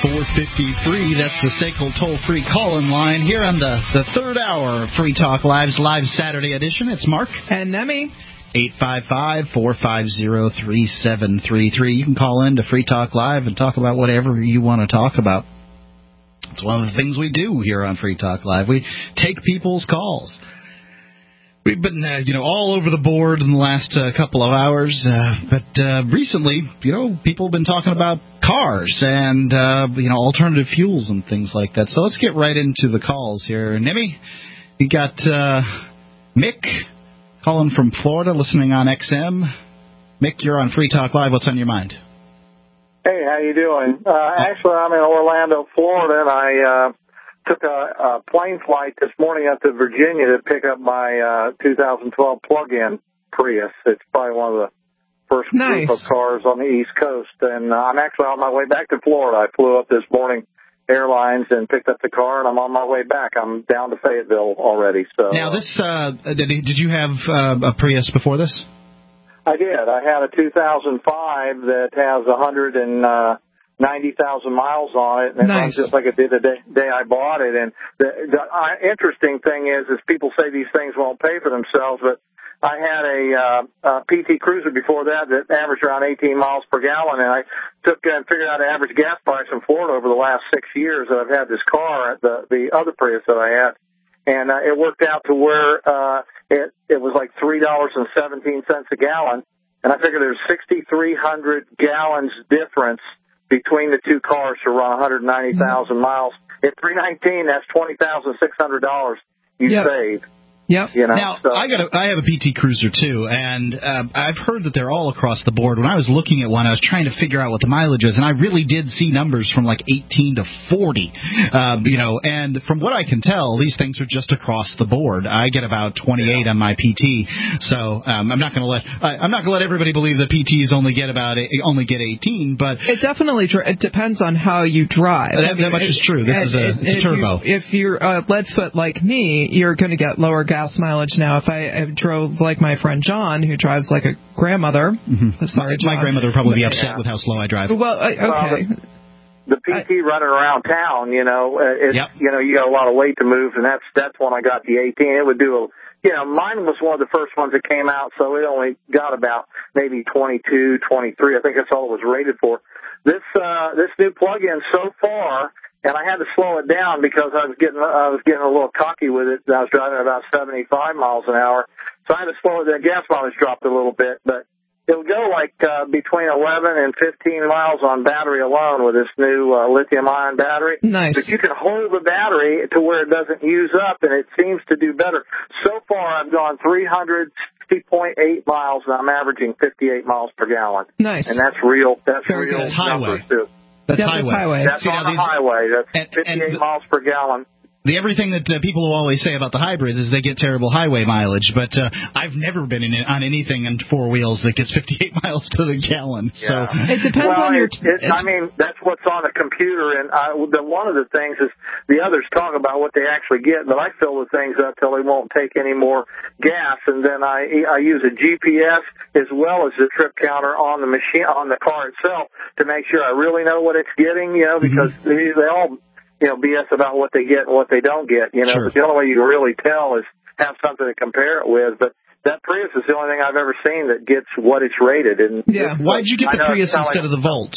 453. That's the SACL toll-free call-in line here on the third hour of Free Talk Live's live Saturday edition. It's Mark. And Nemi. 855-450-3733. You can call in to Free Talk Live and talk about whatever you want to talk about. It's one of the things we do here on Free Talk Live. We take people's calls. We've been, all over the board in the last couple of hours, but recently, people have been talking about cars and, alternative fuels and things like that. So let's get right into the calls here. Nemi, you got Mick calling from Florida, listening on XM. Mick, you're on Free Talk Live. What's on your mind? Hey, how you doing? Actually, I'm in Orlando, Florida, and I took a plane flight this morning up to Virginia to pick up my 2012 plug-in Prius. It's probably one of the first group of cars on the East Coast. And I'm actually on my way back to Florida. I flew up this morning, airlines, and picked up the car, and I'm on my way back. I'm down to Fayetteville already. So now, this did you have a Prius before this? I did. I had a 2005 that has 190,000 miles on it, and it runs just like it did the day I bought it. And the interesting thing is people say these things won't pay for themselves, but I had a PT Cruiser before that averaged around 18 miles per gallon, and I took and figured out the average gas price in Florida over the last 6 years that I've had this car, the other Prius that I had. And it worked out to where it was like $3.17 a gallon, and I figured there's 6,300 gallons difference between the two cars to run 190,000 miles. At $319, that's $20,600 you save. Yep. Now, I have a PT Cruiser, too, and I've heard that they're all across the board. When I was looking at one, I was trying to figure out what the mileage is, and I really did see numbers from like 18 to 40, and from what I can tell, these things are just across the board. I get about 28 on my PT, so I'm not going to let everybody believe that PTs only get 18, but it definitely it depends on how you drive. That much is true. This is a turbo. If you're leadfoot like me, you're going to get lower gas mileage. Now, if I drove like my friend John, who drives like a grandmother, sorry, John. My grandmother would probably be upset with how slow I drive. Well, okay. The PT running around town, you got a lot of weight to move, and that's when I got the 18. It would do mine was one of the first ones that came out, so it only got about maybe 22, 23. I think that's all it was rated for. This new plug-in so far. And I had to slow it down because I was getting a little cocky with it. I was driving about 75 miles an hour, so I had to slow it. The gas mileage dropped a little bit, but it'll go like between 11 and 15 miles on battery alone with this new lithium-ion battery. Nice. But you can hold the battery to where it doesn't use up, and it seems to do better. So far, I've gone 360.8 miles, and I'm averaging 58 miles per gallon. Nice. And that's real. That's very real good. Highway. numbers too. That's highway. That's on the highway. That's 58 miles per gallon. Everything that people will always say about the hybrids is they get terrible highway mileage, but I've never been on anything on four wheels that gets 58 miles to the gallon. Yeah. So it depends on your. That's what's on the computer, and one of the things is the others talk about what they actually get, but I fill the things up till they won't take any more gas, and then I use a GPS as well as a trip counter on the machine on the car itself to make sure I really know what it's getting, because they all. BS about what they get and what they don't get, Sure. But the only way you can really tell is have something to compare it with. But that Prius is the only thing I've ever seen that gets what it's rated. And why'd you get the Prius instead of the Volt?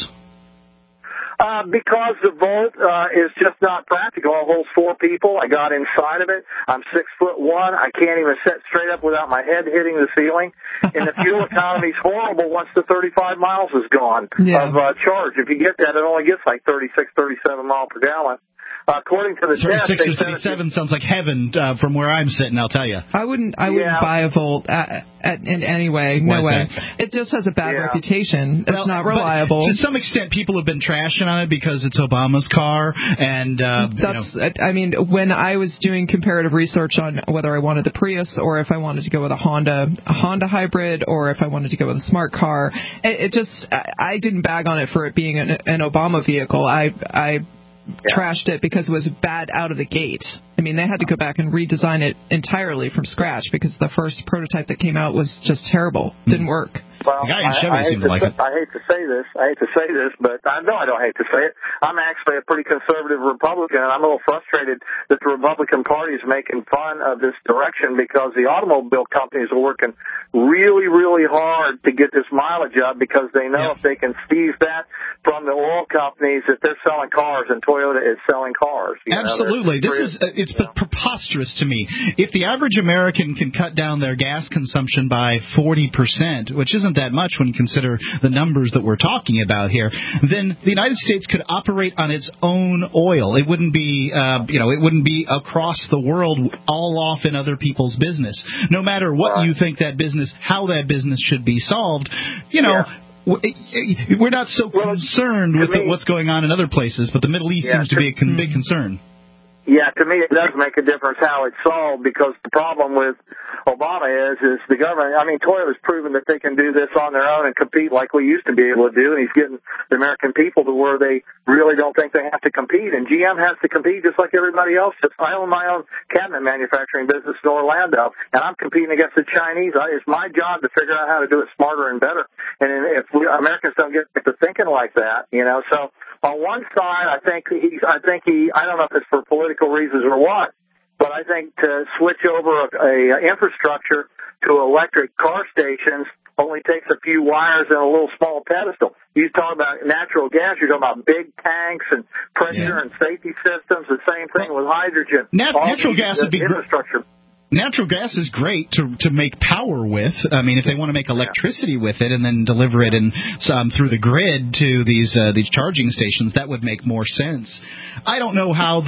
Because the Volt is just not practical. It holds 4 people. I got inside of it. I'm 6'1". I can't even sit straight up without my head hitting the ceiling. And the fuel economy is horrible once the 35 miles is gone of charge. If you get that, it only gets like 36, 37 miles per gallon. According to the 36 or 37 sounds like heaven from where I'm sitting, I'll tell you. I wouldn't buy a Volt in any way. No way. It just has a bad reputation. It's not reliable. To some extent, people have been trashing on it because it's Obama's car. And I mean, when I was doing comparative research on whether I wanted the Prius or if I wanted to go with a Honda hybrid or if I wanted to go with a smart car, I didn't bag on it for it being an Obama vehicle. I trashed it because it was bad out of the gate. I mean, they had to go back and redesign it entirely from scratch because the first prototype that came out was just terrible. Didn't work. Well, I hate to say this, but I know I don't hate to say it. I'm actually a pretty conservative Republican, and I'm a little frustrated that the Republican Party is making fun of this direction because the automobile companies are working really, really hard to get this mileage up because they know if they can seize that from the oil companies that they're selling cars and Toyota is selling cars. Absolutely. It's preposterous to me. If the average American can cut down their gas consumption by 40%, which isn't that much when you consider the numbers that we're talking about here, then the United States could operate on its own oil. It wouldn't be, it wouldn't be across the world all off in other people's business. No matter what you think how that business should be solved, we're not so concerned with what's going on in other places, but the Middle East seems to be a big concern. Yeah, to me it does make a difference how it's solved because the problem with Obama is the government. I mean, Toyota's proven that they can do this on their own and compete like we used to be able to do, and he's getting the American people to where they really don't think they have to compete. And GM has to compete just like everybody else. I own my own cabinet manufacturing business in Orlando, and I'm competing against the Chinese. It's my job to figure out how to do it smarter and better. And if Americans don't get to thinking like that, so on one side, I think I don't know if it's for political reasons or what, but I think to switch over a infrastructure to electric car stations only takes a few wires and a little small pedestal. You talk about natural gas, you're talking about big tanks and pressure and safety systems. The same thing with hydrogen. Natural gas would be infrastructure. Natural gas is great to make power with. I mean, if they want to make electricity with it and then deliver it through the grid to these charging stations, that would make more sense. I don't know how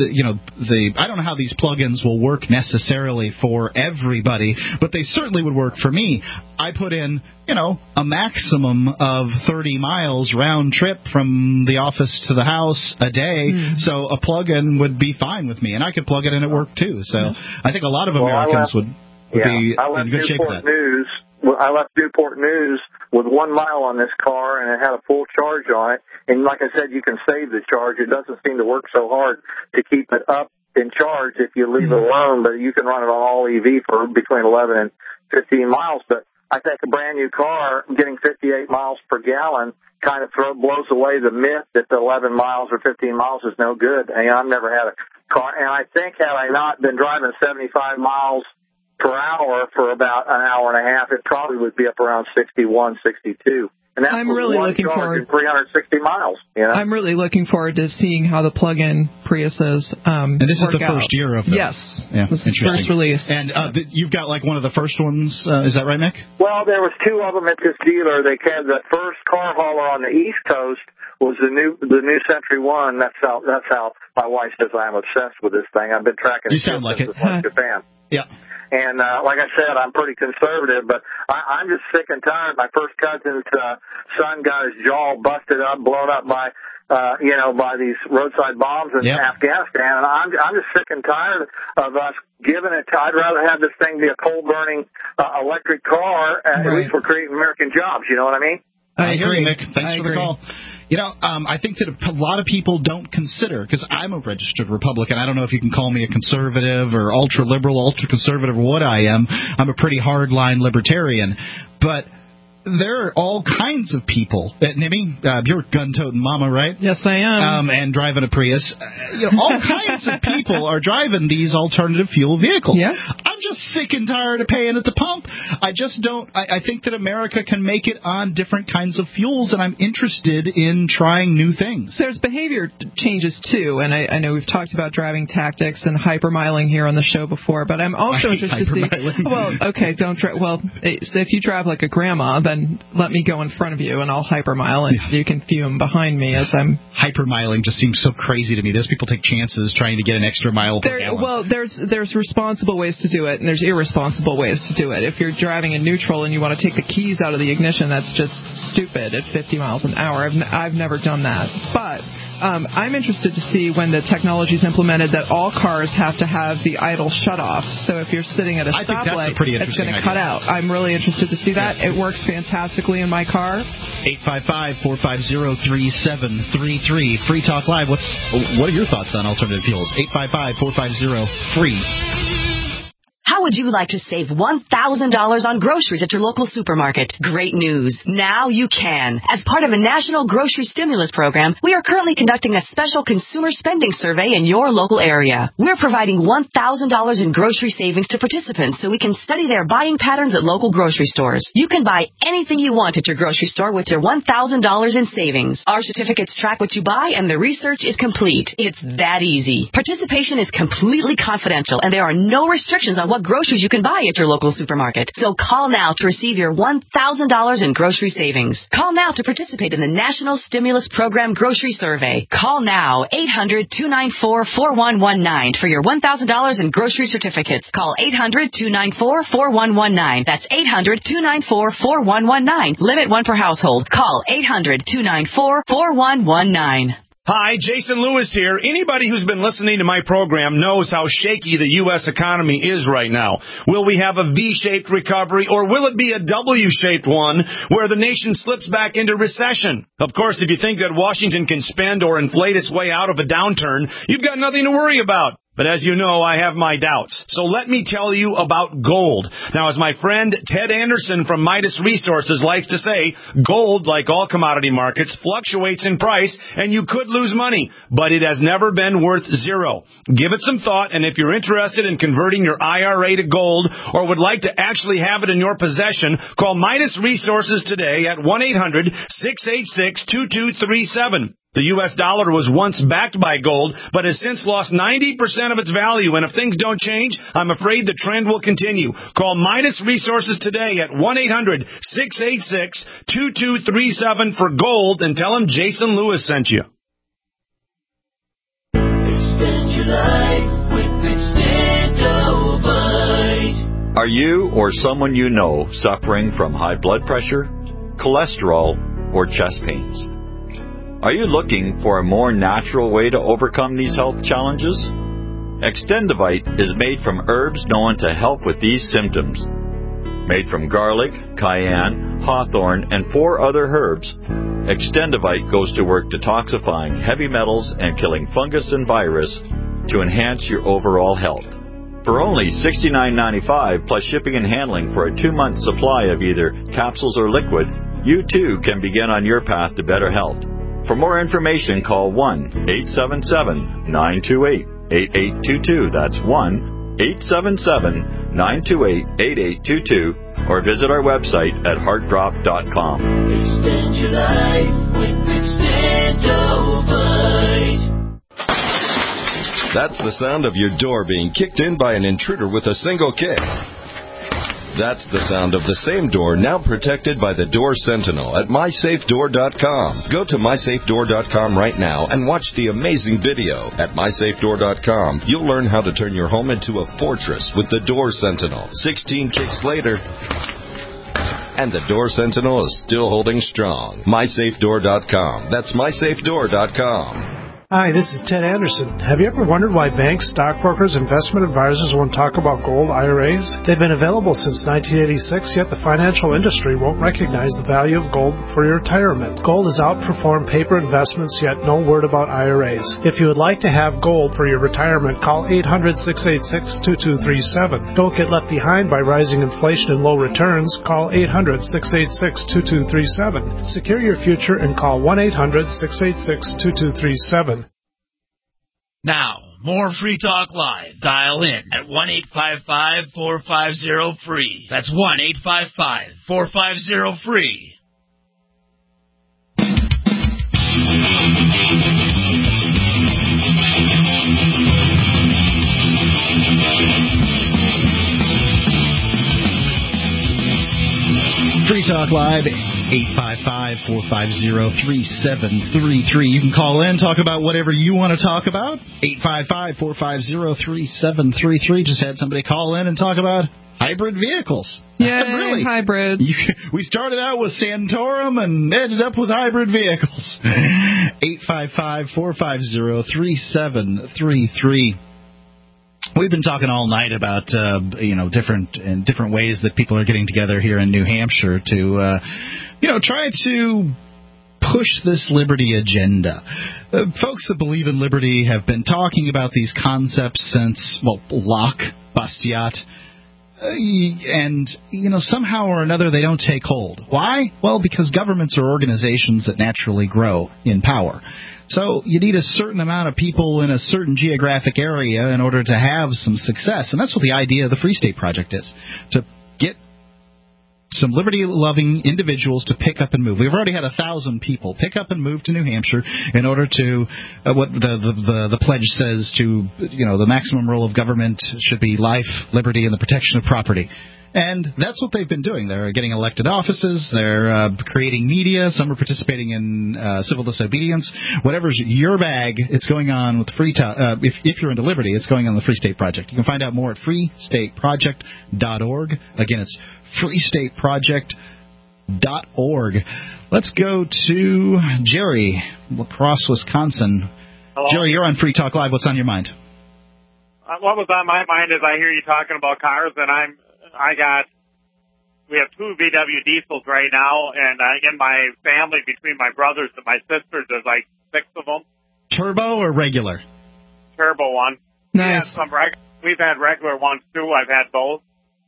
I don't know how these plugins will work necessarily for everybody, but they certainly would work for me. I put in, a maximum of 30 miles round trip from the office to the house a day, so a plug-in would be fine with me, and I could plug it in at work too. So I think a lot of Americans would be in good shape with that. I left Newport News with 1 mile on this car, and it had a full charge on it. And like I said, you can save the charge. It doesn't seem to work so hard to keep it up in charge if you leave it alone, but you can run it on all EV for between 11 and 15 miles. But I think a brand new car getting 58 miles per gallon kind of blows away the myth that the 11 miles or 15 miles is no good. And I've never had a car, and I think had I not been driving 75 miles per hour for about an hour and a half, it probably would be up around 61, 62. And that's I'm really looking forward 360 miles. I'm really looking forward to seeing how the plug-in Priuses and this is the first year of them. Yes. Yeah, this is first release. And you've got like one of the first ones. Is that right, Mick? Well, there was two of them at this dealer. They had the first car hauler on the East Coast was the new Century One. That's how my wife says I'm obsessed with this thing. I've been tracking it since Japan. Yeah. And like I said, I'm pretty conservative, but I'm just sick and tired. My first cousin's son got his jaw busted up, blown up by these roadside bombs in Afghanistan. And I'm just sick and tired of us giving it. I'd rather have this thing be a coal-burning electric car. At least we're creating American jobs. You know what I mean? I agree, Mick. Thanks for the call. I think that a lot of people don't consider, because I'm a registered Republican. I don't know if you can call me a conservative or ultra-liberal, ultra-conservative, or what I am. I'm a pretty hard-line libertarian. But there are all kinds of people. Nimmy, you're a gun-toting mama, right? Yes, I am. And driving a Prius. All kinds of people are driving these alternative fuel vehicles. Yeah. I'm just sick and tired of paying at the pump. I just don't. I think that America can make it on different kinds of fuels, and I'm interested in trying new things. There's behavior changes, too, and I know we've talked about driving tactics and hypermiling here on the show before, but I'm also interested to see. Well, okay, don't drive. Well, so if you drive like a grandma, then let me go in front of you and I'll hypermile and you can fume behind me as I'm... Hypermiling just seems so crazy to me. Those people take chances trying to get an extra mile per gallon. Well, there's responsible ways to do it and there's irresponsible ways to do it. If you're driving in neutral and you want to take the keys out of the ignition, that's just stupid at 50 miles an hour. I've never done that. But I'm interested to see when the technology is implemented that all cars have to have the idle shutoff. So if you're sitting at a stoplight, it's going to cut out. I'm really interested to see that. It works fantastically in my car. 855-450-3733. Free Talk Live. What are your thoughts on alternative fuels? 855-450-FREE. How would you like to save $1,000 on groceries at your local supermarket? Great news. Now you can. As part of a national grocery stimulus program, we are currently conducting a special consumer spending survey in your local area. We're providing $1,000 in grocery savings to participants so we can study their buying patterns at local grocery stores. You can buy anything you want at your grocery store with your $1,000 in savings. Our certificates track what you buy and the research is complete. It's that easy. Participation is completely confidential and there are no restrictions on what groceries you can buy at your local supermarket. So call now to receive your $1,000 in grocery savings. Call now to participate in the National Stimulus Program Grocery Survey. Call now 800-294-4119 for your $1,000 in grocery certificates. Call 800-294-4119. That's 800-294-4119. Limit 1 per household. Call 800-294-4119. Hi, Jason Lewis here. Anybody who's been listening to my program knows how shaky the U.S. economy is right now. Will we have a V-shaped recovery, or will it be a W-shaped one where the nation slips back into recession? Of course, if you think that Washington can spend or inflate its way out of a downturn, you've got nothing to worry about. But as you know, I have my doubts. So let me tell you about gold. Now, as my friend Ted Anderson from Midas Resources likes to say, gold, like all commodity markets, fluctuates in price, and you could lose money. But it has never been worth zero. Give it some thought, and if you're interested in converting your IRA to gold or would like to actually have it in your possession, call Midas Resources today at 1-800-686-2237. The U.S. dollar was once backed by gold, but has since lost 90% of its value. And if things don't change, I'm afraid the trend will continue. Call Midas Resources today at 1-800-686-2237 for gold and tell them Jason Lewis sent you. Extend your life with Extendovite. Are you or someone you know suffering from high blood pressure, cholesterol, or chest pains? Are you looking for a more natural way to overcome these health challenges? Extendovite is made from herbs known to help with these symptoms. Made from garlic, cayenne, hawthorn, and 4 other herbs, Extendovite goes to work detoxifying heavy metals and killing fungus and virus to enhance your overall health. For only $69.95 plus shipping and handling for a 2-month supply of either capsules or liquid, you too can begin on your path to better health. For more information, call 1-877-928-8822. That's 1-877-928-8822. Or visit our website at heartdrop.com. Extend your life with Extendovite. That's the sound of your door being kicked in by an intruder with a single kick. That's the sound of the same door now protected by the Door Sentinel at MySafeDoor.com. Go to MySafeDoor.com right now and watch the amazing video. At MySafeDoor.com, you'll learn how to turn your home into a fortress with the Door Sentinel. 16 kicks later, and the Door Sentinel is still holding strong. MySafeDoor.com. That's MySafeDoor.com. Hi, this is Ted Anderson. Have you ever wondered why banks, stockbrokers, investment advisors won't talk about gold IRAs? They've been available since 1986, yet the financial industry won't recognize the value of gold for your retirement. Gold has outperformed paper investments, yet no word about IRAs. If you would like to have gold for your retirement, call 800-686-2237. Don't get left behind by rising inflation and low returns. Call 800-686-2237. Secure your future and call 1-800-686-2237. Now, more Free Talk Live. Dial in at 1-855-450-FREE. That's 1-855-450-FREE. Free Talk Live, 855-450-3733. You can call in, talk about whatever you want to talk about. 855-450-3733. Just had somebody call in and talk about hybrid vehicles. Yeah, really. hybrids. We started out with Santorum and ended up with hybrid vehicles. 855-450-3733. We've been talking all night about different ways that people are getting together here in New Hampshire to try to push this liberty agenda. Folks that believe in liberty have been talking about these concepts since Locke, Bastiat, and somehow or another they don't take hold. Why? Well, because governments are organizations that naturally grow in power. So you need a certain amount of people in a certain geographic area in order to have some success. And that's what the idea of the Free State Project is, to get some liberty-loving individuals to pick up and move. We've already had 1,000 people pick up and move to New Hampshire in order to what the pledge says to, the maximum role of government should be life, liberty, and the protection of property. And that's what they've been doing. They're getting elected offices. They're creating media. Some are participating in civil disobedience. Whatever's your bag, it's going on with Free Talk. If you're into liberty, it's going on the Free State Project. You can find out more at freestateproject.org. Again, it's freestateproject.org. Let's go to Jerry, La Crosse, Wisconsin. Hello? Jerry, you're on Free Talk Live. What's on your mind? What was on my mind is I hear you talking about cars, and we have 2 VW diesels right now, and in my family, between my brothers and my sisters, there's like 6 of them. Turbo or regular? Turbo one. Nice. We've had regular ones too. I've had both.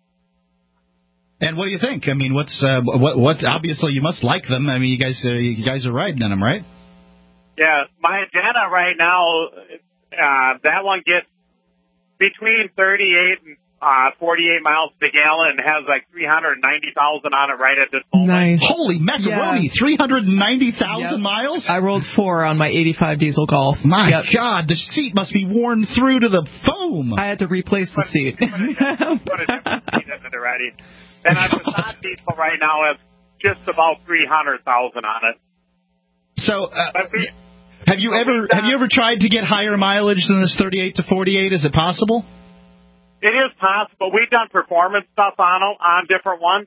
And what do you think? I mean, what? Obviously, you must like them. I mean, you guys are riding in them, right? Yeah, my Jetta right now, that one gets between 38 and 48 miles per gallon and has like 390,000 on it right at this moment. Nice. Holy macaroni! Yeah. 390,000 miles? I rolled 4 on my 85 diesel Golf. My God, the seat must be worn through to the foam. I had to replace the seat. Put a different seat in it already. And a Passat diesel right now has just about 300,000 on it. So, have you ever tried to get higher mileage than this 38 to 48? Is it possible? It is possible. We've done performance stuff on different ones.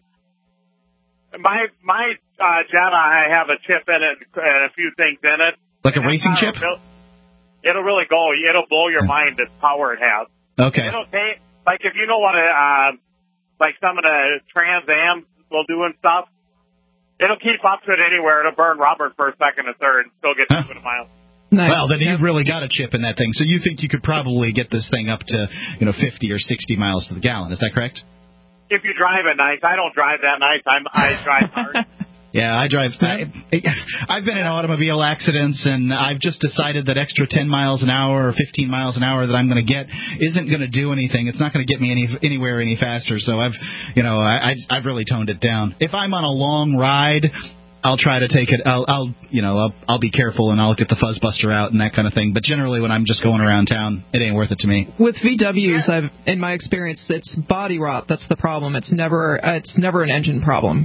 My Jetta, I have a chip in it and a few things in it. Like a racing chip? It'll really go. It'll blow your mind the power it has. Okay. It'll take, like if you know what like some of the Trans Ams will do and stuff, it'll keep up to it anywhere. It'll burn rubber for a second or third and still get 200 miles. Nice. Well, then you've really got a chip in that thing. So you think you could probably get this thing up to 50 or 60 miles to the gallon. Is that correct? If you drive it nice. I don't drive that nice. I drive hard. Yeah, I drive. I've been in automobile accidents, and I've just decided that extra 10 miles an hour or 15 miles an hour that I'm going to get isn't going to do anything. It's not going to get me anywhere any faster. So I've really toned it down. If I'm on a long ride, I'll try to take it. I'll be careful and I'll get the fuzz buster out and that kind of thing. But generally, when I'm just going around town, it ain't worth it to me. With VWs, in my experience, it's body rot. That's the problem. It's never an engine problem.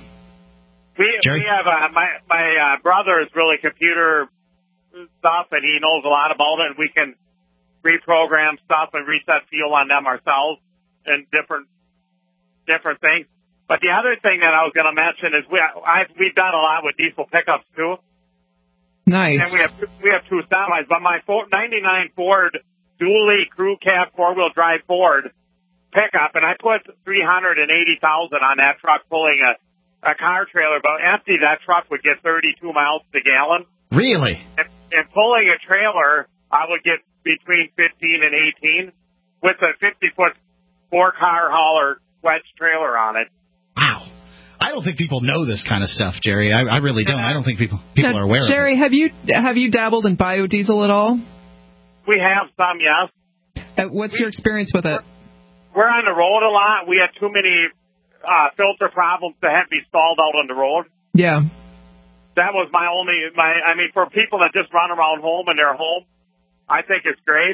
We have my brother is really computer stuff, and he knows a lot about it. And we can reprogram stuff and reset fuel on them ourselves and different things. But the other thing that I was going to mention is we've done a lot with diesel pickups too. Nice. And we have 2 semis. But my 99 Ford dually crew cab 4-wheel drive Ford pickup, and I put 380,000 on that truck pulling a car trailer, but empty, that truck would get 32 miles per gallon. Really? And pulling a trailer, I would get between 15 and 18 with a 50-foot 4-car hauler wedge trailer on it. Wow. I don't think people know this kind of stuff, Jerry. I really don't. I don't think people are aware Jerry, of it. Jerry, have you dabbled in biodiesel at all? We have some, yes. What's your experience with it? We're on the road a lot. We had too many filter problems to have to be stalled out on the road. Yeah. That was for people that just run around home and they're home, I think it's great.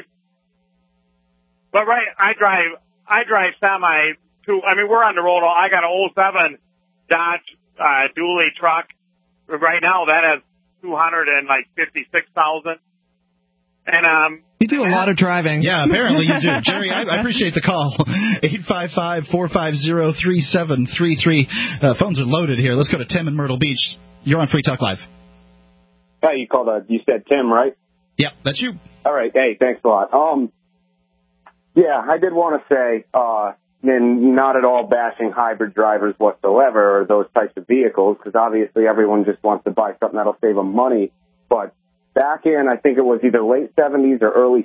But I drive semi too. We're on the road. I got an 07 Dodge dually truck right now that has 256,000. And you do a lot of driving. Yeah, apparently you do. Jerry, I appreciate the call. 855-450-3733. Phones are loaded here. Let's go to Tim in Myrtle Beach. You're on Free Talk Live. Hey, you said Tim, right? Yep, that's you. All right. Hey, thanks a lot. Yeah, I did want to say, and not at all bashing hybrid drivers whatsoever or those types of vehicles, because obviously everyone just wants to buy something that'll save them money. But back in, I think it was either late 70s or early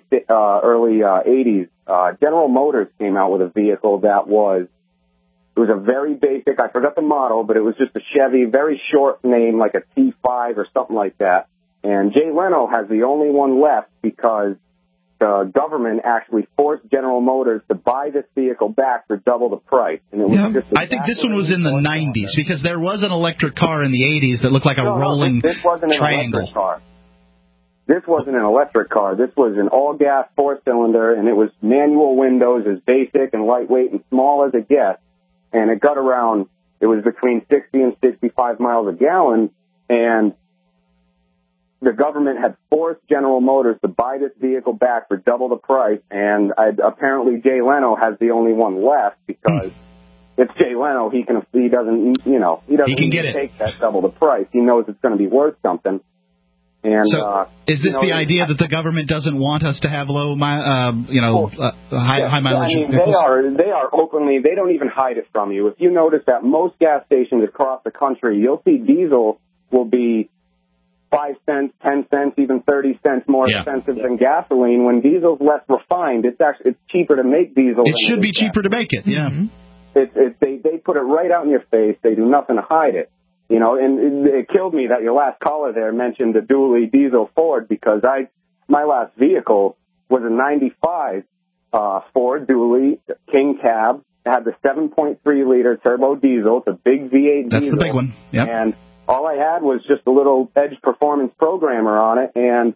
80s, General Motors came out with a vehicle that was a very basic, I forgot the model, but it was just a Chevy, very short name, like a T5 or something like that. And Jay Leno has the only one left because the government actually forced General Motors to buy this vehicle back for double the price. And it was just I think this one was in the 90s because there was an electric car in the 80s that looked like a rolling this wasn't triangle. An electric car. This wasn't an electric car. This was an all-gas four-cylinder, and it was manual windows, as basic and lightweight and small as it gets. And it got around, it was between 60 and 65 miles a gallon, and the government had forced General Motors to buy this vehicle back for double the price, and apparently Jay Leno has the only one left because it's Jay Leno. He doesn't need to take that double the price. He knows it's going to be worth something. And so, is this the idea that the government doesn't want us to have low, high mileage? I mean, they are openly. They don't even hide it from you. If you notice at most gas stations across the country, you'll see diesel will be 5 cents, 10 cents, even 30 cents more expensive than gasoline. When diesel's less refined, it's cheaper to make diesel. It should be cheaper to make it. Yeah. They put it right out in your face. They do nothing to hide it. And it killed me that your last caller there mentioned the dually diesel Ford because my last vehicle was a 95 Ford dually King cab. It had the 7.3-liter turbo diesel. It's a big V8 diesel. That's the big one. Yep. And all I had was just a little Edge Performance programmer on it. And,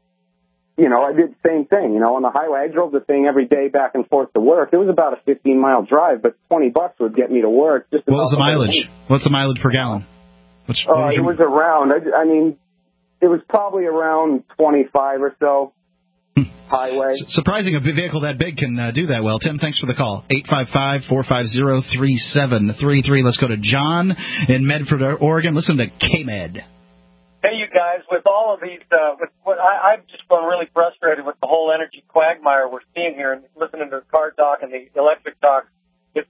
I did the same thing. On the highway, I drove the thing every day back and forth to work. It was about a 15-mile drive, but $20 would get me to work. What was the mileage? What's the mileage per gallon? It was around, it was probably around 25 or so. Highway. Surprising a vehicle that big can do that well. Tim, thanks for the call. 855-450-3733. Let's go to John in Medford, Oregon. Listen to K-Med. Hey, you guys, with all of these, I've just been really frustrated with the whole energy quagmire we're seeing here and listening to the car talk and the electric talk. With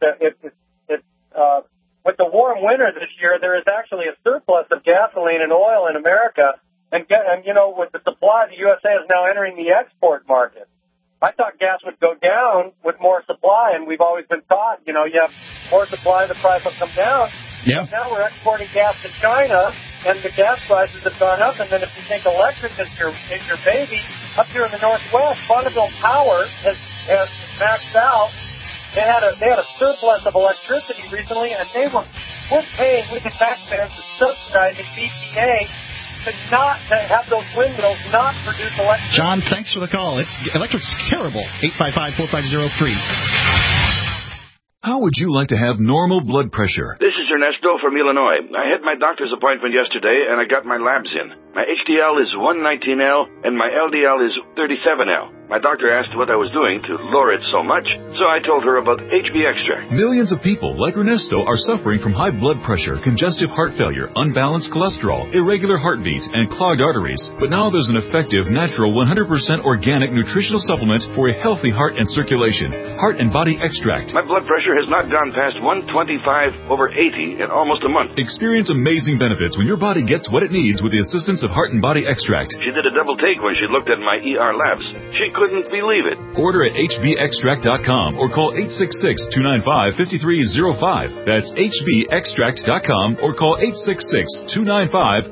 the warm winter this year, there is actually a surplus of gasoline and oil in America. And with the supply, the USA is now entering the export market. I thought gas would go down with more supply, and we've always been taught, you have more supply, the price will come down. Yeah. But now we're exporting gas to China, and the gas prices have gone up. And then if you think electric is your baby, up here in the Northwest, Bonneville Power has maxed out. They had a surplus of electricity recently, and we're paying with the taxpayers to subsidizing BPA to have those windmills not produce electricity. John, thanks for the call. Electric's terrible. 855-450-FREE. How would you like to have normal blood pressure? This is Ernesto from Illinois. I had my doctor's appointment yesterday, and I got my labs in. My HDL is 119L, and my LDL is 37L. My doctor asked what I was doing to lower it so much, so I told her about HB Extract. Millions of people like Ernesto are suffering from high blood pressure, congestive heart failure, unbalanced cholesterol, irregular heartbeat, and clogged arteries. But now there's an effective, natural, 100% organic nutritional supplement for a healthy heart and circulation. Heart and Body Extract. My blood pressure has not gone past 125/80 in almost a month. Experience amazing benefits when your body gets what it needs with the assistance of Heart and Body Extract. She did a double take when she looked at my ER labs. She couldn't believe it. Order at hbextract.com or call 866-295-5305. That's hbextract.com or call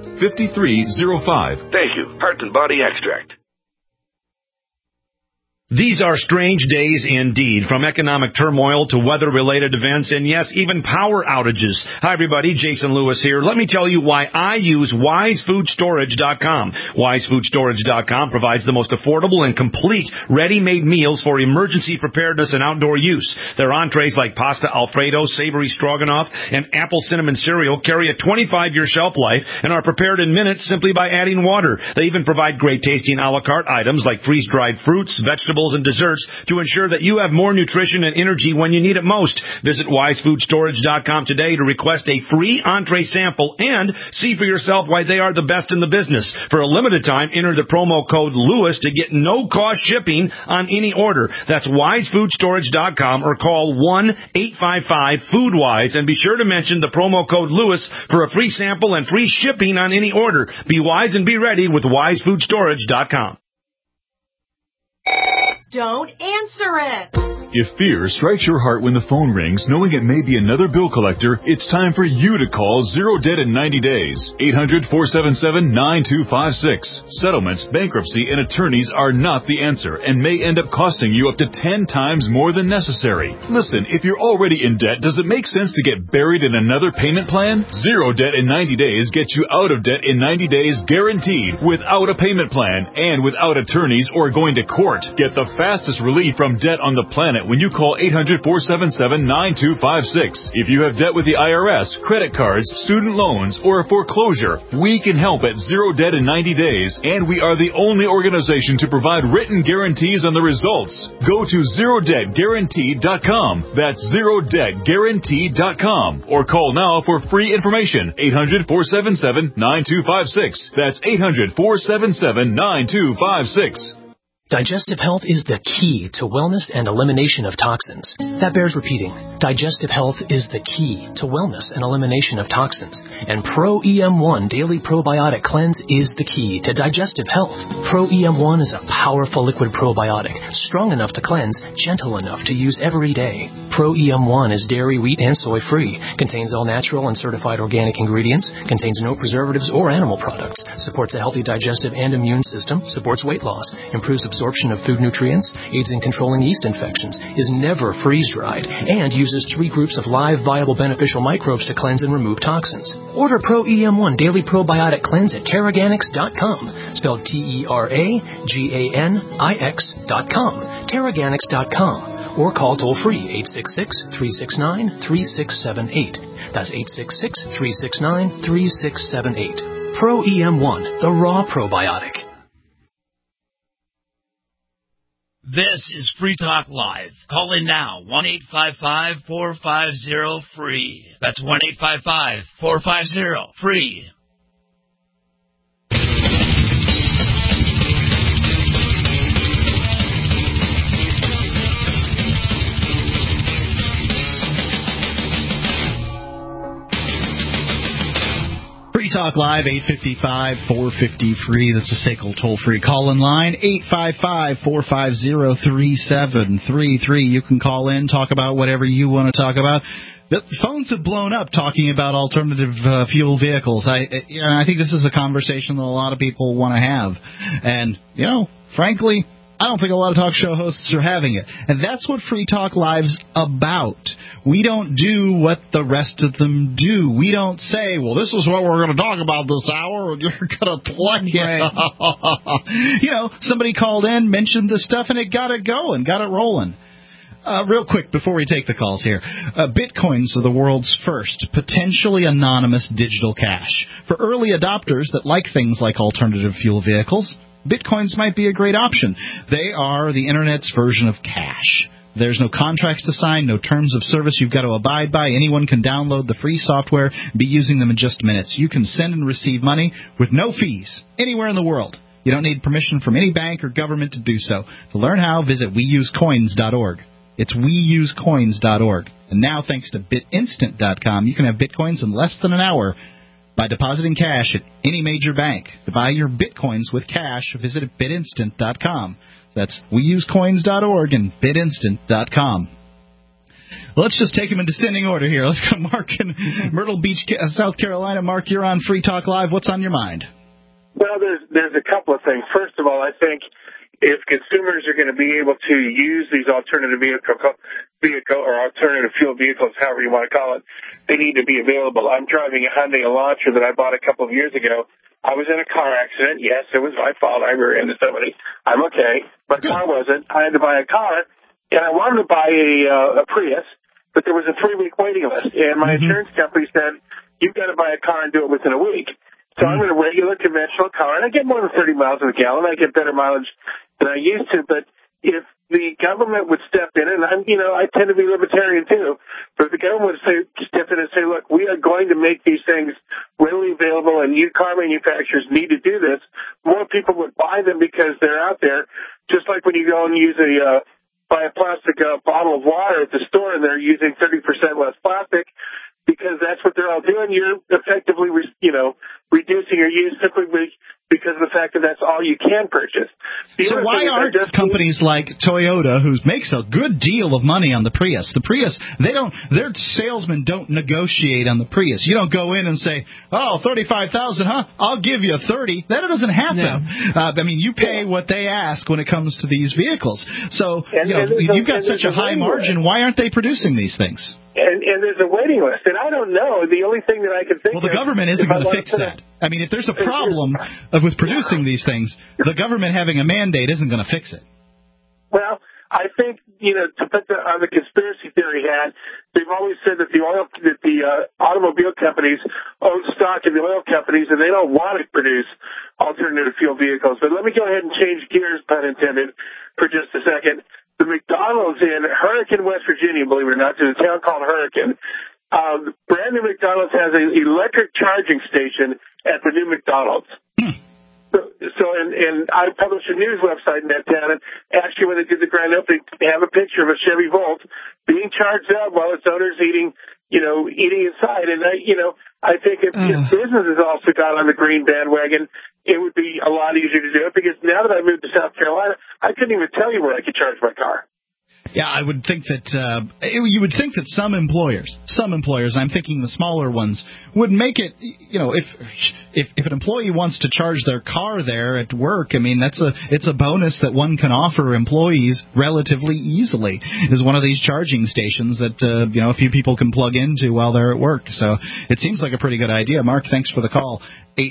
866-295-5305. Thank you. Heart and Body Extract. These are strange days indeed, from economic turmoil to weather-related events and, yes, even power outages. Hi, everybody. Jason Lewis here. Let me tell you why I use WiseFoodStorage.com. WiseFoodStorage.com provides the most affordable and complete ready-made meals for emergency preparedness and outdoor use. Their entrees like pasta Alfredo, savory stroganoff, and apple cinnamon cereal carry a 25-year shelf life and are prepared in minutes simply by adding water. They even provide great-tasting a la carte items like freeze-dried fruits, vegetables, and desserts to ensure that you have more nutrition and energy when you need it most. Visit WiseFoodStorage.com today to request a free entree sample and see for yourself why they are the best in the business. For a limited time, enter the promo code LEWIS to get no-cost shipping on any order. That's WiseFoodStorage.com or call 1-855-FoodWise and be sure to mention the promo code LEWIS for a free sample and free shipping on any order. Be wise and be ready with WiseFoodStorage.com. Don't answer it. If fear strikes your heart when the phone rings, knowing it may be another bill collector, it's time for you to call Zero Debt in 90 days. 800-477-9256. Settlements, bankruptcy, and attorneys are not the answer and may end up costing you up to 10 times more than necessary. Listen, if you're already in debt, does it make sense to get buried in another payment plan? Zero Debt in 90 days gets you out of debt in 90 days guaranteed, without a payment plan and without attorneys or going to court. Get the fastest relief from debt on the planet when you call 800-477-9256. If you have debt with the IRS, credit cards, student loans, or a foreclosure, we can help at Zero Debt in 90 days, and we are the only organization to provide written guarantees on the results. Go to ZeroDebtGuaranteed.com. That's ZeroDebtGuaranteed.com. Or call now for free information. 800-477-9256. That's 800-477-9256. Digestive health is the key to wellness and elimination of toxins. That bears repeating. Digestive health is the key to wellness and elimination of toxins. And Pro-EM1 Daily Probiotic Cleanse is the key to digestive health. Pro-EM1 is a powerful liquid probiotic, strong enough to cleanse, gentle enough to use every day. Pro-EM1 is dairy, wheat, and soy-free, contains all natural and certified organic ingredients, contains no preservatives or animal products, supports a healthy digestive and immune system, supports weight loss, improves absorption of food nutrients, aids in controlling yeast infections, is never freeze-dried, and uses 3 groups of live, viable, beneficial microbes to cleanse and remove toxins. Order Pro-EM1 Daily Probiotic Cleanse at Teraganix.com, spelled Teraganix.com, Teraganix.com, or call toll-free 866-369-3678. That's 866-369-3678. Pro-EM1, the raw probiotic. This is Free Talk Live. Call in now, 1-855-450-FREE. That's 1-855-450-FREE. Free Talk Live, 855-450-FREE. That's a SACL toll-free call-in line, 855-450-3733. You can call in, talk about whatever you want to talk about. The phones have blown up talking about alternative fuel vehicles. I think this is a conversation that a lot of people want to have. And, frankly, I don't think a lot of talk show hosts are having it. And that's what Free Talk Live's about. We don't do what the rest of them do. We don't say, well, this is what we're going to talk about this hour, and you're going to play it. Right. Somebody called in, mentioned this stuff, and it got it going, got it rolling. Real quick, before we take the calls here, Bitcoins are the world's first potentially anonymous digital cash. For early adopters that like things like alternative fuel vehicles, Bitcoins might be a great option. They are the Internet's version of cash. There's no contracts to sign, no terms of service you've got to abide by. Anyone can download the free software and be using them in just minutes. You can send and receive money with no fees anywhere in the world. You don't need permission from any bank or government to do so. To learn how, visit WeUseCoins.org. It's WeUseCoins.org. And now, thanks to BitInstant.com, you can have Bitcoins in less than an hour by depositing cash at any major bank. To buy your Bitcoins with cash, visit BitInstant.com. That's WeUseCoins.org and BitInstant.com. Let's just take them in descending order here. Let's go to Mark in Myrtle Beach, South Carolina. Mark, you're on Free Talk Live. What's on your mind? Well, there's a couple of things. First of all, I think if consumers are going to be able to use these alternative vehicle or alternative fuel vehicles, however you want to call it, they need to be available. I'm driving a Hyundai Elantra that I bought a couple of years ago. I was in a car accident. Yes, it was my fault. I rear ended somebody. I'm okay. My car wasn't. I had to buy a car, and I wanted to buy a Prius, but there was a 3-week waiting list, and my insurance company said, you've got to buy a car and do it within a week. So I'm in a regular conventional car, and I get more than 30 miles a gallon. I get better mileage than I used to. But if the government would step in, and I tend to be libertarian too, but if the government would step in and say, look, we are going to make these things readily available, and you car manufacturers need to do this, more people would buy them because they're out there. Just like when you go and buy a plastic bottle of water at the store, and they're using 30% less plastic, because that's what they're all doing. You're effectively, reducing your use simply because of the fact that that's all you can purchase. So why aren't companies like Toyota, who makes a good deal of money on the Prius, their salesmen don't negotiate on the Prius. You don't go in and say, oh, $35,000, huh? I'll give you 30. That doesn't happen. Yeah. You pay what they ask when it comes to these vehicles. So, you've got such a high margin. Why aren't they producing these things? And there's a waiting list, and I don't know. The only thing that I can think of... Well, the government isn't going to fix that. If there's a problem with producing these things, the government having a mandate isn't going to fix it. Well, I think, to put on the conspiracy theory hat, they've always said that the automobile companies own stock in the oil companies, and they don't want to produce alternative fuel vehicles. But let me go ahead and change gears, pun intended, for just a second. The McDonald's in Hurricane, West Virginia, believe it or not, there's a town called Hurricane. Brand new McDonald's has an electric charging station at the new McDonald's. And I published a news website in that town, and actually when they did the grand opening, they have a picture of a Chevy Volt being charged up while its owner's eating inside. And I think if businesses also got on the green bandwagon, it would be a lot easier to do it, because now that I moved to South Carolina, I couldn't even tell you where I could charge my car. Yeah, I would think that you would think that some employers, I'm thinking the smaller ones, would make it. If an employee wants to charge their car there at work, it's a bonus that one can offer employees relatively easily. Is one of these charging stations that a few people can plug into while they're at work. So it seems like a pretty good idea. Mark, thanks for the call.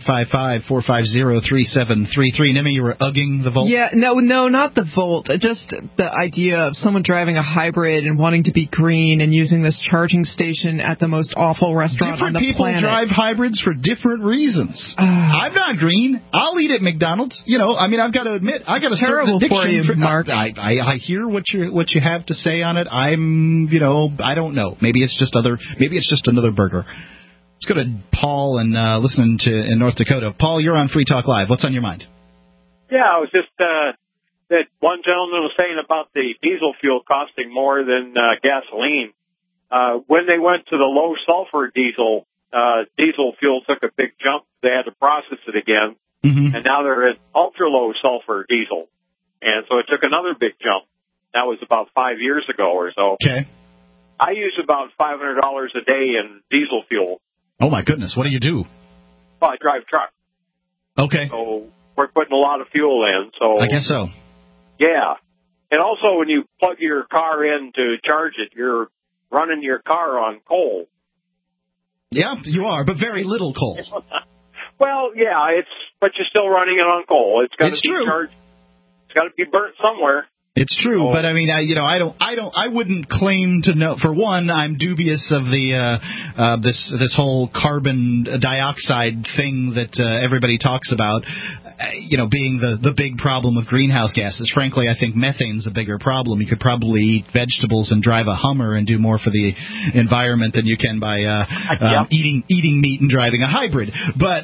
855-450-3733. Nimmy, you were ugging the Volt? Yeah, no, not the Volt. Just the idea of someone driving a hybrid and wanting to be green and using this charging station at the most awful restaurant on the planet. Different people drive hybrids for different reasons. I'm not green. I'll eat at McDonald's. I've got to admit, I got a certain addiction for you, Mark. I hear what you have to say on it. I don't know. Maybe it's just another burger. Let's go to Paul and listening in North Dakota. Paul, you're on Free Talk Live. What's on your mind? Yeah, I was just that one gentleman was saying about the diesel fuel costing more than gasoline. When they went to the low sulfur diesel fuel took a big jump. They had to process it again, and now they're at ultra low sulfur diesel, and so it took another big jump. That was about 5 years ago or so. Okay. I use about $500 a day in diesel fuel. Oh, my goodness. What do you do? Well, I drive truck. Okay. So we're putting a lot of fuel in. So I guess so. Yeah. And also when you plug your car in to charge it, you're running your car on coal. Yeah, you are, but very little coal. Well, yeah, but you're still running it on coal. It's got to be charged. It's got to be burnt somewhere. It's true, but I wouldn't claim to know. For one, I'm dubious of the this whole carbon dioxide thing that everybody talks about. Being the big problem with greenhouse gases. Frankly, I think methane's a bigger problem. You could probably eat vegetables and drive a Hummer and do more for the environment than you can by eating meat and driving a hybrid. But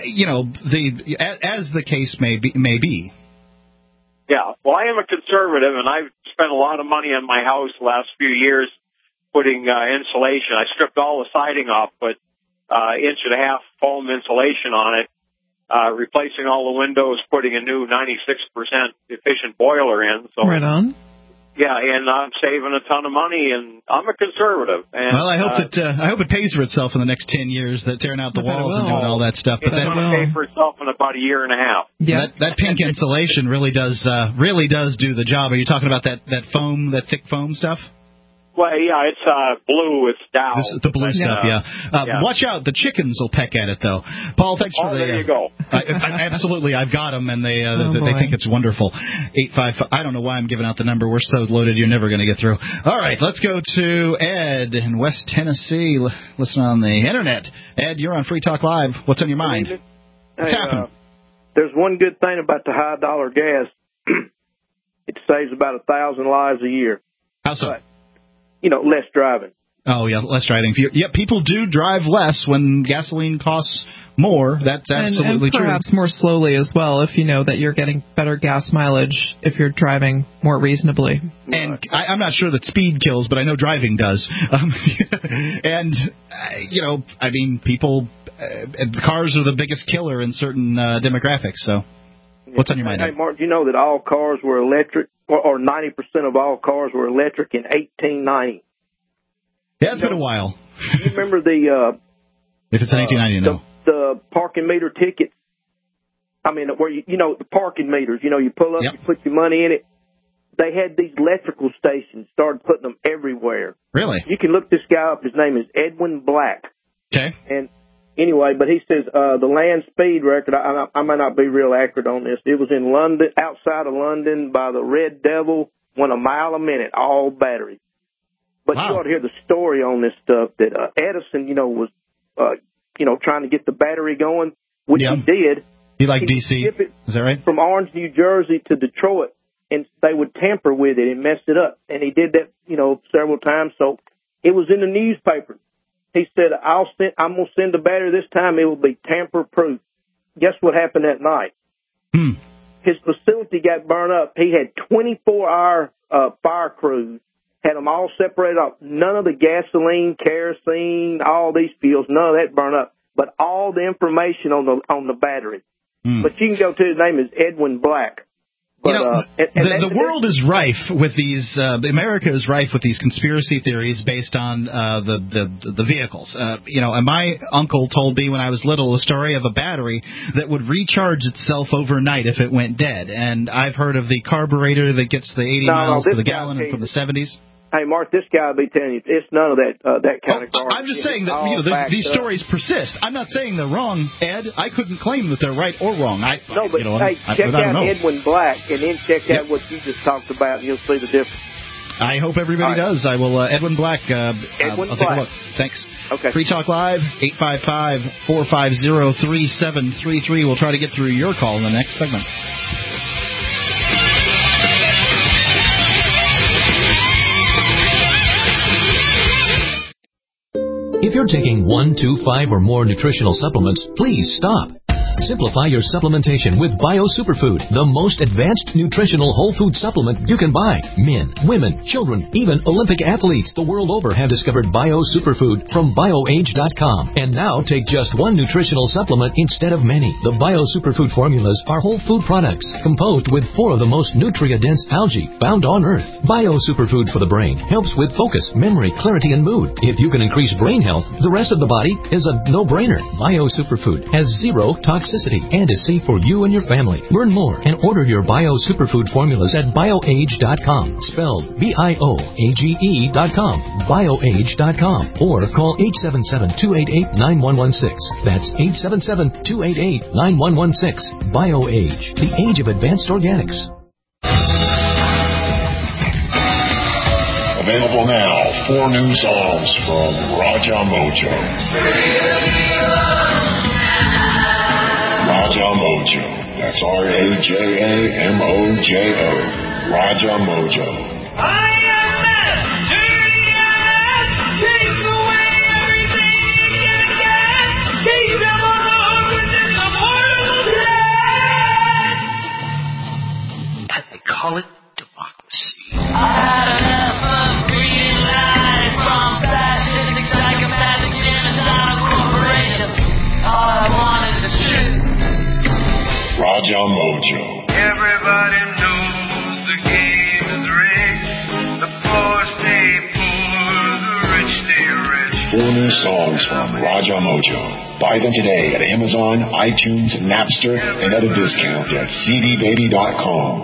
as the case may be. Yeah, well, I am a conservative, and I've spent a lot of money on my house the last few years putting insulation. I stripped all the siding off, put 1.5 inch foam insulation on it, replacing all the windows, putting a new 96% efficient boiler in. So, right on. Yeah, and I'm saving a ton of money, and I'm a conservative. And, well, I hope it pays for itself in the next 10 years, that tearing out the walls and doing all that stuff. But it's going to pay for itself in about a year and a half. Yeah. That pink insulation really does do the job. Are you talking about that foam, that thick foam stuff? Well, yeah, it's blue. It's Dow. This is the blue stuff, yeah. Watch out. The chickens will peck at it, though. Paul, thanks for the... there you go. Absolutely. I've got them, and they think it's wonderful. 855. I don't know why I'm giving out the number. We're so loaded, you're never going to get through. All right, let's go to Ed in West Tennessee. Listen on the Internet. Ed, you're on Free Talk Live. What's on your mind? What's happening? There's one good thing about the high-dollar gas. It saves about 1,000 lives a year. How so? But, less driving. Oh, yeah, less driving. Yeah, people do drive less when gasoline costs more. That's absolutely and perhaps more slowly as well, if you know that you're getting better gas mileage if you're driving more reasonably. And I'm not sure that speed kills, but I know driving does. And, people, cars are the biggest killer in certain demographics, so what's on your mind? Hey, Mark, do you know that all cars were electric, or 90% of all cars were electric in 1890? Yeah, it's been a while. You remember the... if it's 1890, no. The parking meter tickets. I mean, where the parking meters, you pull up, you put your money in it. They had these electrical stations, started putting them everywhere. Really? You can look this guy up. His name is Edwin Black. Okay. And anyway, but he says the land speed record, I might not be real accurate on this. It was in London, outside of London by the Red Devil, went a mile a minute, all battery. But you ought to hear the story on this stuff that Edison, was, trying to get the battery going, which he did. He liked D.C., is that right? From Orange, New Jersey to Detroit, and they would tamper with it and mess it up. And he did that, several times. So it was in the newspaper. He said, I'm going to send the battery this time. It will be tamper-proof. Guess what happened that night? His facility got burned up. He had 24-hour fire crews, had them all separated off. None of the gasoline, kerosene, all these fuels, none of that burned up. But all the information on the battery. But you can go to, his name is Edwin Black. But, the world is rife with these. America is rife with these conspiracy theories based on the vehicles. And my uncle told me when I was little a story of a battery that would recharge itself overnight if it went dead. And I've heard of the carburetor that gets the 80 miles to the gallon from the 70s. Hey, Mark, this guy will be telling you it's none of that kind of garbage. I'm just saying that these stories persist. I'm not saying they're wrong, Ed. I couldn't claim that they're right or wrong. Check out Edwin Black and then check out what you just talked about, and you'll see the difference. I hope everybody does. I will. Edwin Black. I'll take a look. Thanks. Okay. Free Talk Live, 855-450-3733. We'll try to get through your call in the next segment. If you're taking 1, 2, 5, or more nutritional supplements, please stop. Simplify your supplementation with Bio Superfood, the most advanced nutritional whole food supplement you can buy. Men, women, children, even Olympic athletes the world over have discovered Bio Superfood from BioAge.com. And now take just one nutritional supplement instead of many. The Bio Superfood formulas are whole food products composed with 4 of the most nutrient-dense algae found on Earth. Bio Superfood for the brain helps with focus, memory, clarity, and mood. If you can increase brain health, the rest of the body is a no-brainer. Bio Superfood has 0 toxicity and is safe for you and your family. Learn more and order your Bio Superfood formulas at BioAge.com, spelled BIOAGE.com, BioAge.com, or call 877-288-9116. That's 877-288-9116. BioAge, the age of advanced organics. Available now, 4 new songs from Raja Mojo. Raja Mojo. That's RAJAMOJO. Raja Mojo. They call it democracy. I had enough of green lights from fascistic, psychopathic, genocidal corporations. All I want is the truth. Raja Mojo. Everybody knows the game is rigged. new songs from Raja Mojo. Buy them today at Amazon, iTunes, Napster, and other discounts at cdbaby.com.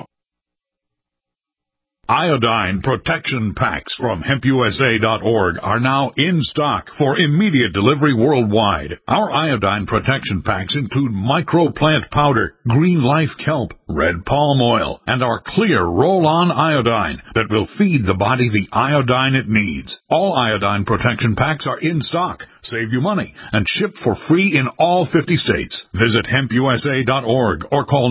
Iodine protection packs from HempUSA.org are now in stock for immediate delivery worldwide. Our iodine protection packs include microplant powder, green life kelp, red palm oil, and our clear roll-on iodine that will feed the body the iodine it needs. All iodine protection packs are in stock. Save you money and ship for free in all 50 states. Visit HempUSA.org or call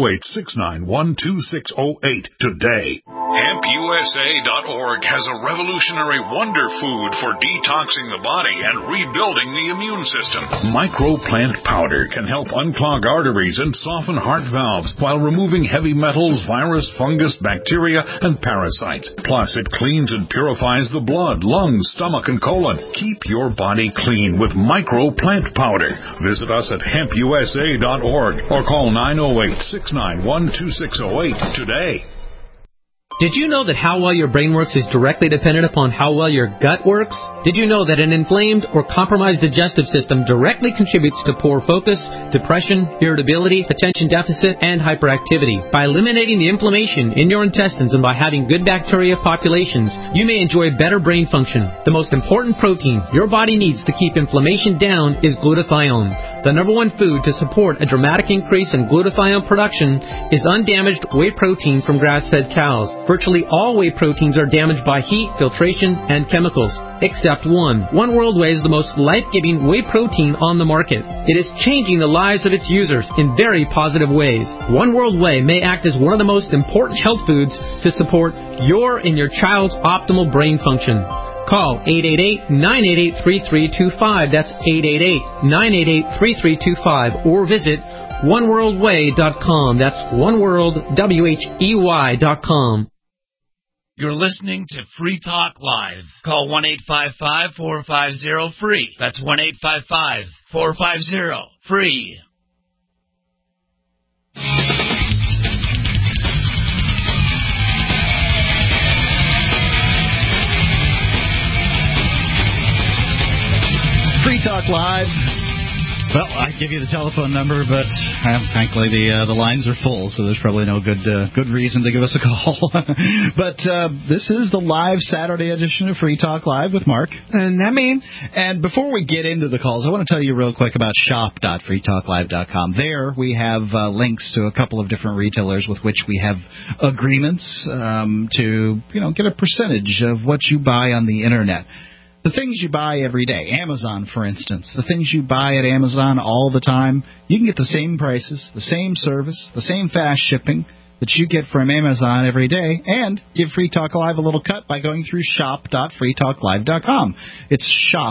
908-691-2608 today. HempUSA.org has a revolutionary wonder food for detoxing the body and rebuilding the immune system. Microplant powder can help unclog arteries and soften heart valves while removing heavy metals, virus, fungus, bacteria, and parasites. Plus, it cleans and purifies the blood, lungs, stomach, and colon. Keep your body clean with Microplant powder. Visit us at HempUSA.org or call 908-691-2608 today. Did you know that how well your brain works is directly dependent upon how well your gut works? Did you know that an inflamed or compromised digestive system directly contributes to poor focus, depression, irritability, attention deficit, and hyperactivity? By eliminating the inflammation in your intestines and by having good bacteria populations, you may enjoy better brain function. The most important protein your body needs to keep inflammation down is glutathione. The number one food to support a dramatic increase in glutathione production is undamaged whey protein from grass-fed cows. Virtually all whey proteins are damaged by heat, filtration, and chemicals, except one. One World Whey is the most life-giving whey protein on the market. It is changing the lives of its users in very positive ways. One World Whey may act as one of the most important health foods to support your and your child's optimal brain function. Call 888-988-3325. That's 888-988-3325. Or visit oneworldwhey.com. That's oneworldwhey.com. You're listening to Free Talk Live. Call 1-855-450-FREE. That's 1-855-450-FREE. Free Talk Live. Well, I give you the telephone number, but frankly, the lines are full, so there's probably no good reason to give us a call. But this is the live Saturday edition of Free Talk Live with Mark. And me. And before we get into the calls, I want to tell you real quick about shop.freetalklive.com. There we have links to a couple of different retailers with which we have agreements to get a percentage of what you buy on the Internet. The things you buy every day, Amazon, for instance, the things you buy at Amazon all the time, you can get the same prices, the same service, the same fast shipping that you get from Amazon every day, and give Free Talk Live a little cut by going through shop.freetalklive.com. It's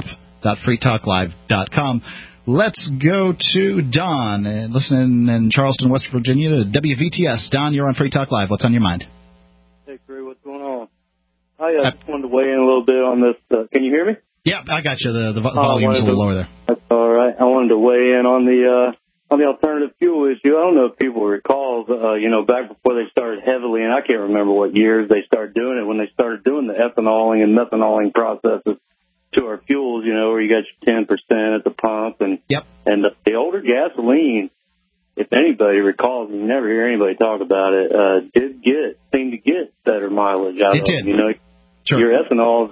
shop.freetalklive.com. Let's go to Don, listening in Charleston, West Virginia, to WVTS. Don, you're on Free Talk Live. What's on your mind? Hey, Crew, what's going on? I just wanted to weigh in a little bit on this. Can you hear me? Yeah, I got you. The volume's a little lower there. That's all right. I wanted to weigh in on the alternative fuel issue. I don't know if people recall, back before they started heavily, and I can't remember what years they started doing it, when they started doing the ethanoling and methanoling processes to our fuels, where you got your 10% at the pump. And the older gasoline, if anybody recalls, you never hear anybody talk about it, seemed to get better mileage out of it. It did. Sure. Your ethanols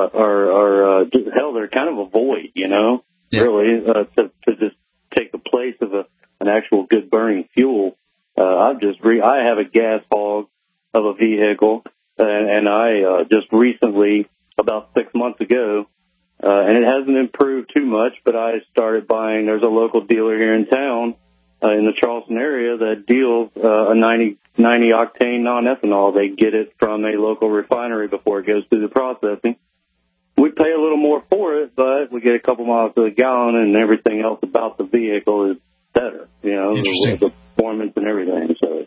are they're kind of a void, really, to just take the place of an actual good burning fuel. I have a gas hog of a vehicle, and I just recently, about 6 months ago, and it hasn't improved too much, but I started buying. There's a local dealer here in town, in the Charleston area, that deals a 90 octane non-ethanol. They get it from a local refinery before it goes through the processing. We pay a little more for it, but we get a couple miles to the gallon, and everything else about the vehicle is better. The performance and everything. So,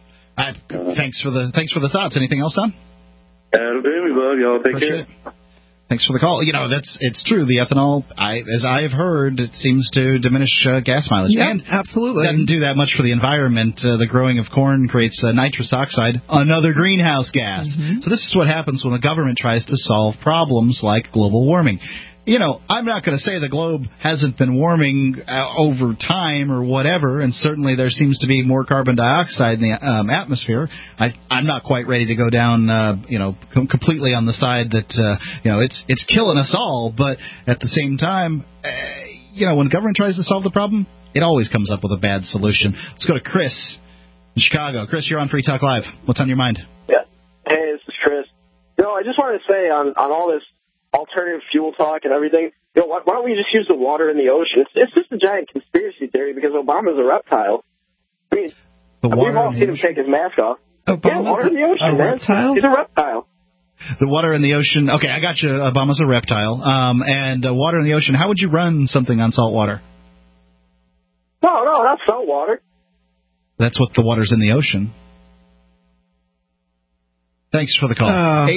thanks for the thoughts. Anything else, Don? That'll do me, bud. Y'all take care. Thanks for the call. It's true. The ethanol, as I've heard, it seems to diminish gas mileage. Yeah, and absolutely. Doesn't do that much for the environment. The growing of corn creates nitrous oxide, another greenhouse gas. Mm-hmm. So this is what happens when the government tries to solve problems like global warming. I'm not going to say the globe hasn't been warming over time or whatever, and certainly there seems to be more carbon dioxide in the atmosphere. I'm not quite ready to go down, completely on the side that, it's killing us all. But at the same time, when government tries to solve the problem, it always comes up with a bad solution. Let's go to Chris in Chicago. Chris, you're on Free Talk Live. What's on your mind? Yeah. Hey, this is Chris. I just wanted to say on all this alternative fuel talk and everything, why don't we just use the water in the ocean? It's just a giant conspiracy theory because Obama's a reptile. I mean, we've all seen him take his mask off. Water in the ocean, man. Reptile? He's a reptile. The water in the ocean. Okay, I got you. Obama's a reptile. And water in the ocean. How would you run something on salt water? No, not salt water. That's what the water's in the ocean. Thanks for the call.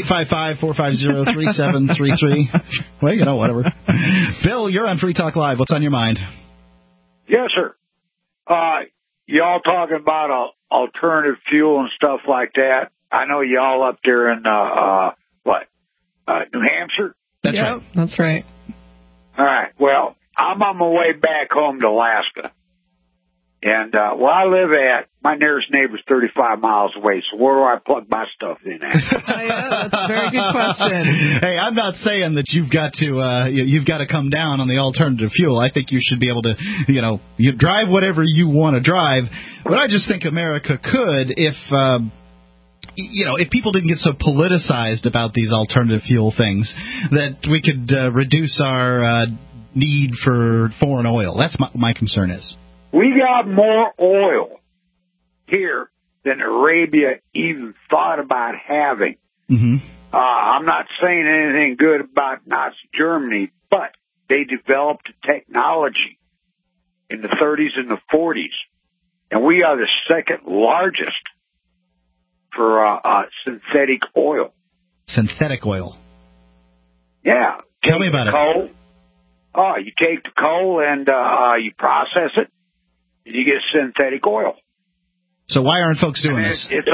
855-450-3733. Well, whatever. Bill, you're on Free Talk Live. What's on your mind? Yes, sir. Y'all talking about alternative fuel and stuff like that. I know y'all up there in, New Hampshire? That's right. That's right. All right. Well, I'm on my way back home to Alaska. And where I live at, my nearest neighbor's 35 miles away, so where do I plug my stuff in at? That's a very good question. Hey, I'm not saying that you've got to come down on the alternative fuel. I think you should be able to, you drive whatever you want to drive. But I just think America could if people didn't get so politicized about these alternative fuel things, that we could reduce our need for foreign oil. That's my concern is. We got more oil here than Arabia even thought about having. Mm-hmm. I'm not saying anything good about Nazi Germany, but they developed technology in the 30s and the 40s, and we are the second largest for synthetic oil. Synthetic oil? Yeah. Tell me about it. You take the coal and you process it, and you get synthetic oil. So why aren't folks doing this? It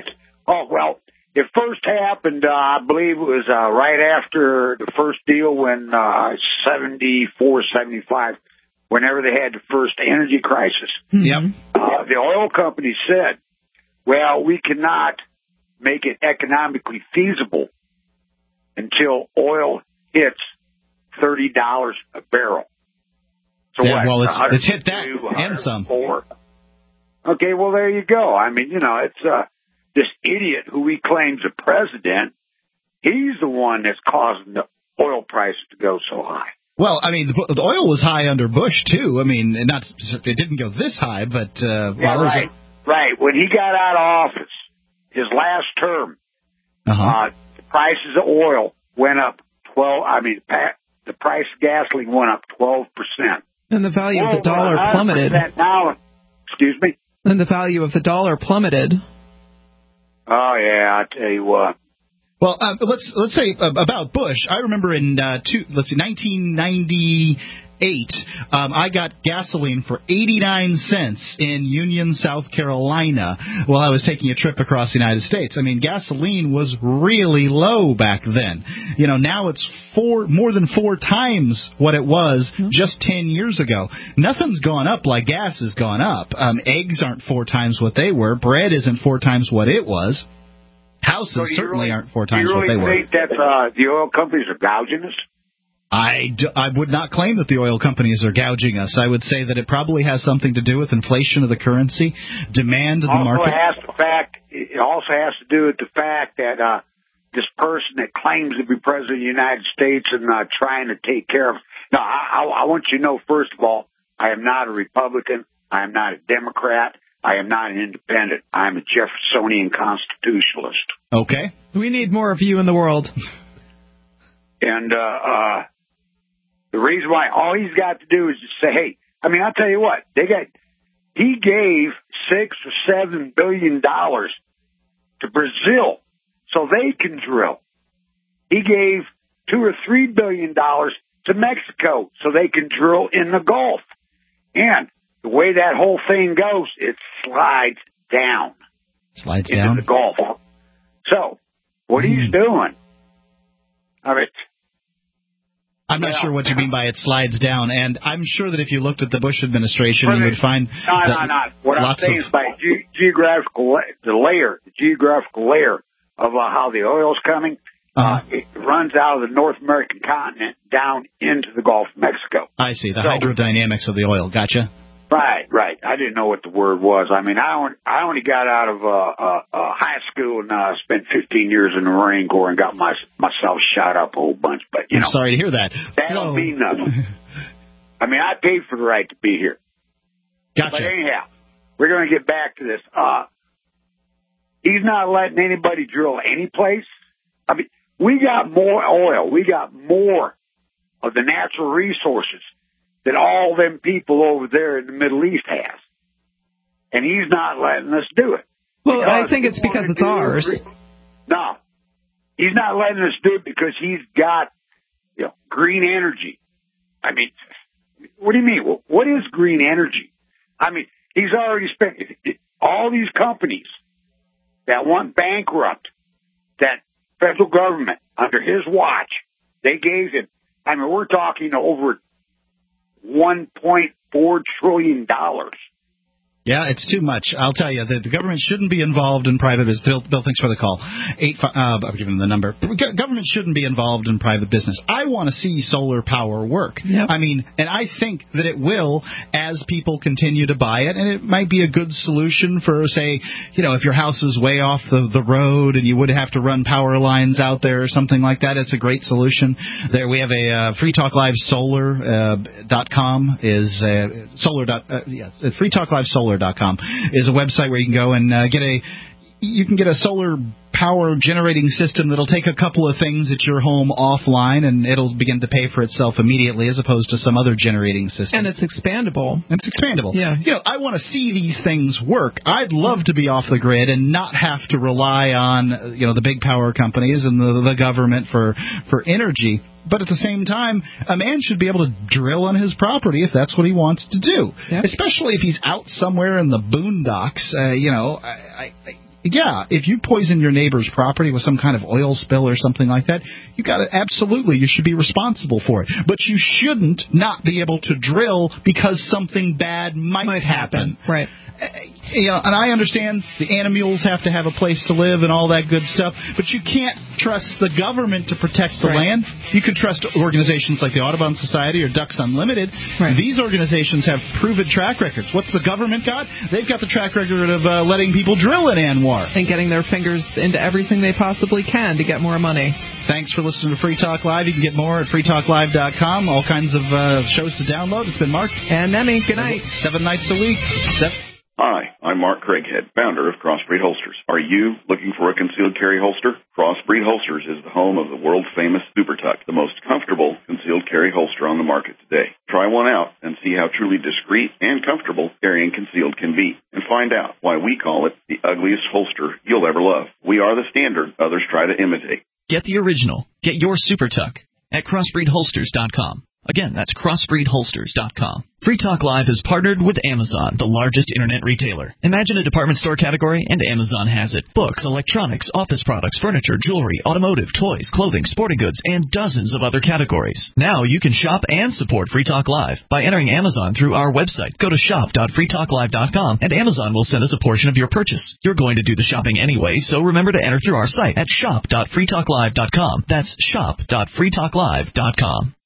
first happened, I believe it was right after the first deal when 74, 75, whenever they had the first energy crisis. Yep. The oil company said, well, we cannot make it economically feasible until oil hits $30 a barrel. So yeah, well, it's hit that and some. Okay, well, there you go. I mean, it's this idiot who he claims a president. He's the one that's causing the oil prices to go so high. Well, I mean, the oil was high under Bush, too. I mean, it didn't go this high, but... right. When he got out of office, his last term, the prices of oil went up the price of gasoline went up 12%. And the value of the dollar plummeted. Now, excuse me? And the value of the dollar plummeted. Oh, yeah, I tell you what. Well, let's say about Bush. I remember in 1998, I got gasoline for 89 cents in Union, South Carolina, while I was taking a trip across the United States. I mean, gasoline was really low back then. Now it's more than 4 times what it was just 10 years ago. Nothing's gone up like gas has gone up. Eggs aren't 4 times what they were. Bread isn't 4 times what it was. Houses certainly aren't 4 times what they were. You really think that the oil companies are gouging us? I would not claim that the oil companies are gouging us. I would say that it probably has something to do with inflation of the currency, demand of the market. It also has to do with the fact that this person that claims to be president of the United States and trying to take care of... No, I want you to know, first of all, I am not a Republican. I am not a Democrat. I am not an independent. I am a Jeffersonian constitutionalist. Okay. We need more of you in the world. And the reason why all he's got to do is just say, hey, I mean, I'll tell you what, he gave $6 or $7 billion to Brazil so they can drill. He gave $2 or $3 billion to Mexico so they can drill in the Gulf. And the way that whole thing goes, it slides down. Slides into down? The Gulf. So, what he's doing, I'm not sure what you mean by it slides down, and I'm sure that if you looked at the Bush administration, you would find No. What I'm saying is by geographical layer of how the oil's coming. It runs out of the North American continent down into the Gulf of Mexico. I see. The hydrodynamics of the oil. Gotcha. Right. I didn't know what the word was. I mean, I only got out of high school and spent 15 years in the Marine Corps and got myself shot up a whole bunch. But I'm sorry to hear that. That don't mean nothing. I mean, I paid for the right to be here. Gotcha. But anyhow, we're going to get back to this. He's not letting anybody drill any place. I mean, we got more oil. We got more of the natural resources that all them people over there in the Middle East has. And he's not letting us do it. Well, I think it's because it's ours. No. He's not letting us do it because he's got, green energy. I mean, what do you mean? What is green energy? I mean, he's already spent all these companies that went bankrupt, that federal government, under his watch, they gave him, I mean, we're talking over $1.4 trillion. Yeah, it's too much. I'll tell you, the government shouldn't be involved in private business. Bill, thanks for the call. I'm giving him the number. Government shouldn't be involved in private business. I want to see solar power work. Yep. I mean, and I think that it will as people continue to buy it, and it might be a good solution for, say, if your house is way off the road and you would have to run power lines out there or something like that. It's a great solution. There we have a Free Talk Live Solar.com is Free Talk Live Solar.com is a website where you can go and get a solar power generating system that'll take a couple of things at your home offline, and it'll begin to pay for itself immediately, as opposed to some other generating system. And it's expandable. Yeah. I want to see these things work. I'd love to be off the grid and not have to rely on the big power companies and the government for energy. But at the same time, a man should be able to drill on his property if that's what he wants to do. Yep. Especially if he's out somewhere in the boondocks. If you poison your neighbor's property with some kind of oil spill or something like that, you should be responsible for it. But you shouldn't not be able to drill because something bad might happen. Right. And I understand the animals have to have a place to live and all that good stuff, but you can't trust the government to protect the land. You could trust organizations like the Audubon Society or Ducks Unlimited. Right. These organizations have proven track records. What's the government got? They've got the track record of letting people drill in ANWR. And getting their fingers into everything they possibly can to get more money. Thanks for listening to Free Talk Live. You can get more at freetalklive.com. All kinds of shows to download. It's been Mark. And Nemi. Good night. 7 nights a week. Hi, I'm Mark Craighead, founder of Crossbreed Holsters. Are you looking for a concealed carry holster? Crossbreed Holsters is the home of the world-famous Super Tuck, the most comfortable concealed carry holster on the market today. Try one out and see how truly discreet and comfortable carrying concealed can be, and find out why we call it the ugliest holster you'll ever love. We are the standard others try to imitate. Get the original. Get your Super Tuck at crossbreedholsters.com. Again, that's crossbreedholsters.com. Free Talk Live has partnered with Amazon, the largest internet retailer. Imagine a department store category, and Amazon has it. Books, electronics, office products, furniture, jewelry, automotive, toys, clothing, sporting goods, and dozens of other categories. Now you can shop and support Free Talk Live by entering Amazon through our website. Go to shop.freetalklive.com, and Amazon will send us a portion of your purchase. You're going to do the shopping anyway, so remember to enter through our site at shop.freetalklive.com. That's shop.freetalklive.com.